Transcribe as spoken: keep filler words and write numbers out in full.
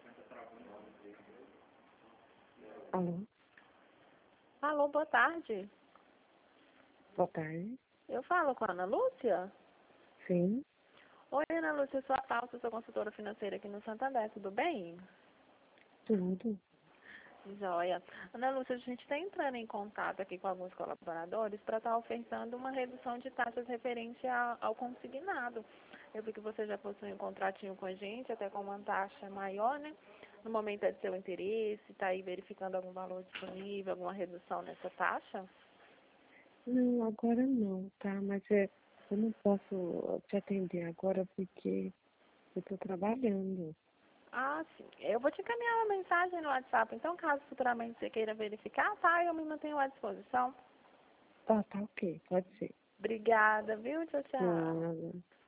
Alô? Alô, boa tarde. Boa tarde. Eu falo com a Ana Lúcia? Sim. Oi, Ana Lúcia, eu sou a Thalcia, sou consultora financeira aqui no Santander, tudo bem? Tudo. Joia. Ana Lúcia, a gente está entrando em contato aqui com alguns colaboradores para estar ofertando uma redução de taxas referente a- ao consignado. Eu vi que você já possui um contratinho com a gente, até com uma taxa maior, né? No momento é de seu interesse, está aí verificando algum valor disponível, alguma redução nessa taxa? Não, agora não, tá? Mas é, eu não posso te atender agora porque eu tô trabalhando. Ah, sim. Eu vou te encaminhar uma mensagem no WhatsApp, então caso futuramente você queira verificar, tá? Eu me mantenho à disposição. Tá, tá ok, pode ser. Obrigada, viu? Tchau, tchau. Nada.